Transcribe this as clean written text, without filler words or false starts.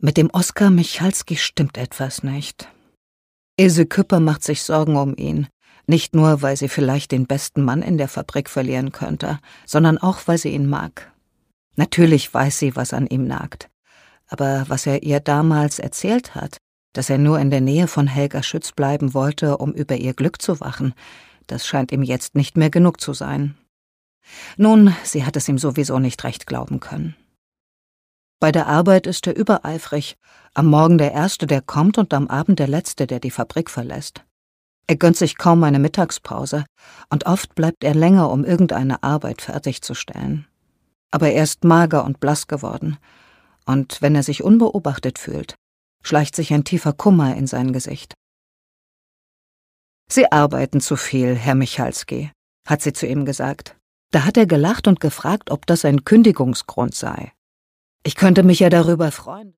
Mit dem Oskar Michalski stimmt etwas nicht. Ilse Küpper macht sich Sorgen um ihn. Nicht nur, weil sie vielleicht den besten Mann in der Fabrik verlieren könnte, sondern auch, weil sie ihn mag. Natürlich weiß sie, was an ihm nagt. Aber was er ihr damals erzählt hat, dass er nur in der Nähe von Helga Schütz bleiben wollte, um über ihr Glück zu wachen, das scheint ihm jetzt nicht mehr genug zu sein. Nun, sie hat es ihm sowieso nicht recht glauben können. Bei der Arbeit ist er übereifrig, am Morgen der Erste, der kommt, und am Abend der Letzte, der die Fabrik verlässt. Er gönnt sich kaum eine Mittagspause, und oft bleibt er länger, um irgendeine Arbeit fertigzustellen. Aber er ist mager und blass geworden, und wenn er sich unbeobachtet fühlt, schleicht sich ein tiefer Kummer in sein Gesicht. »Sie arbeiten zu viel, Herr Michalski«, hat sie zu ihm gesagt. Da hat er gelacht und gefragt, ob das ein Kündigungsgrund sei. »Ich könnte mich ja darüber freuen.«